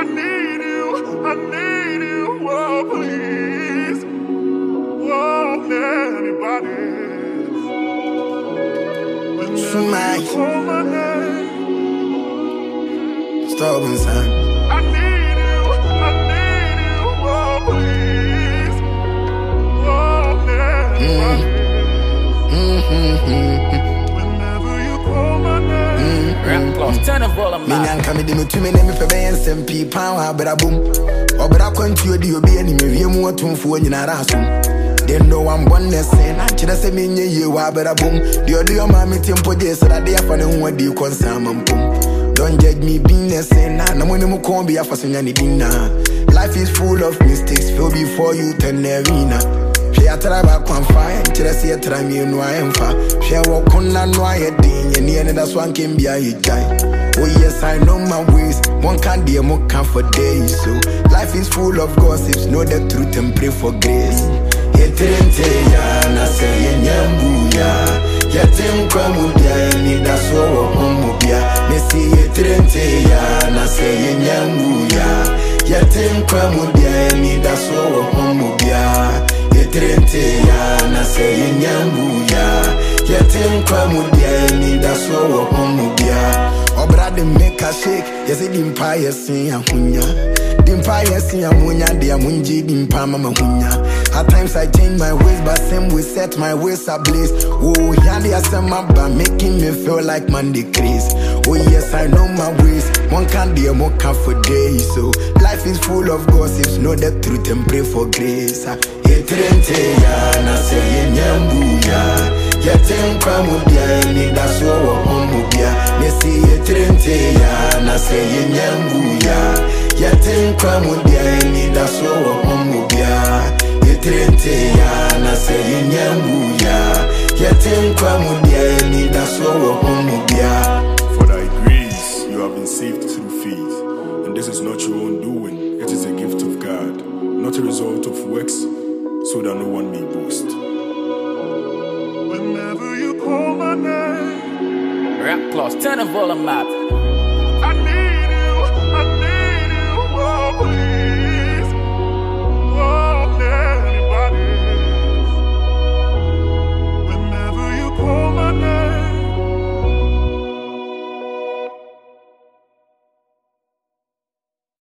need you, oh please. Won't anybody. Whenever you call my name, Stubborn son. I need you, oh please. Won't anybody. Whenever you call my name. Rap plus 10 of all of Me my. nyan kame di me tu me ne me pebe SMP pound ha bra boom. Obra kwantu odi obi ani me wiem watumfo nyina rasum. They know I'm born the same. I should say me ye wa bra boom. The audio mama tempo dey so that they afa ne ho adi concern am pum. Don't judge me being the same. Na mo ne mo kon be afa so nya ne dinna. Life is full of mistakes. Feel before you turn the arena. She a try back on fire. Should I say a try me no I am fa. She walk on na no I din. Ye ne that's one can be a guy. Oh yes, I know my ways. One can't be a more can for days. So life is full of gossips. Know the truth and pray for grace. Yetrente ya na say nyambuya. Yetem kwa mudia ni daso omubia. Mesi yetrente ya na say nyambuya. Yetem kwa mudia ni daso omubia. Yetrente ya na say nyambuya. Yetem kwa mudia ni daso omubia. Obra de make a shake, yes it dimpa yesin ahunya. Dimpa yesin amunya de amunji dimpa mama hunya. At times I change my ways, but same way set my ways ablaze. Oh, yandi asema ba making me feel like Monday craze. Oh yes, I know my ways. One can't be a more for days. So life is full of gossips. Know the truth and pray for grace. Etrente ya na say nyambuya. Yetem kwa mudia ni daso omubia. Mesi yetrente ya na say nyambuya. Yetem kwa mudia ni daso omubia. Yetrente ya na say nyambuya. Yetem kwa mudia ni daso omubia. For thy grace you have been saved through faith, and this is not your own doing, it is a gift of God, not a result of works, so that no one may boast. Whenever you call my name, Rap plus 10 of all of my.